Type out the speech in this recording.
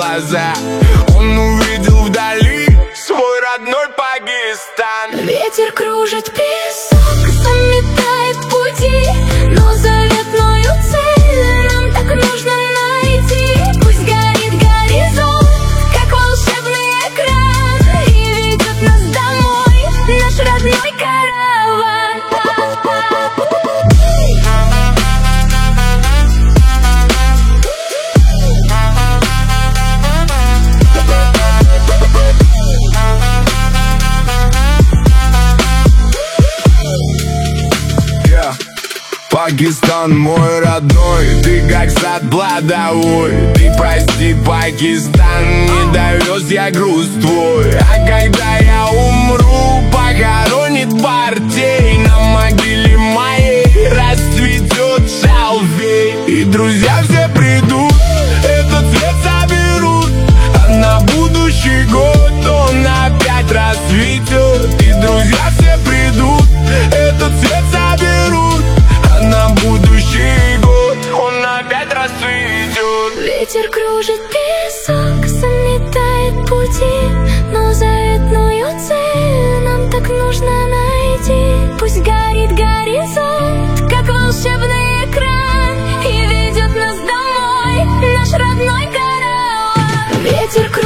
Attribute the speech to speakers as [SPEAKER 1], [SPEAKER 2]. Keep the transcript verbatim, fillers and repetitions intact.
[SPEAKER 1] глаза. Он увидел вдали свой родной Пакистан.
[SPEAKER 2] Ветер кружит песок, заметает пути, но заветную цель нам так нужно найти. Пусть горит горизонт, как волшебный экран, и ведет нас домой наш родной караван.
[SPEAKER 1] Пакистан мой родной, ты как сад плодовой. Ты прости, Пакистан, не довез я груз твой. А когда я умру, похоронит партей. На могиле моей расцветет шалфей. И друзья все придут, этот цвет соберут, а на будущий год он опять расцветет. И друзья все придут, этот цвет соберут, на будущий год он опять расцветет.
[SPEAKER 2] Ветер кружит песок, заметает пути, но заветную цель нам так нужно найти. Пусть горит горизонт, как волшебный экран, и ведет нас домой наш родной караван. Ветер кружит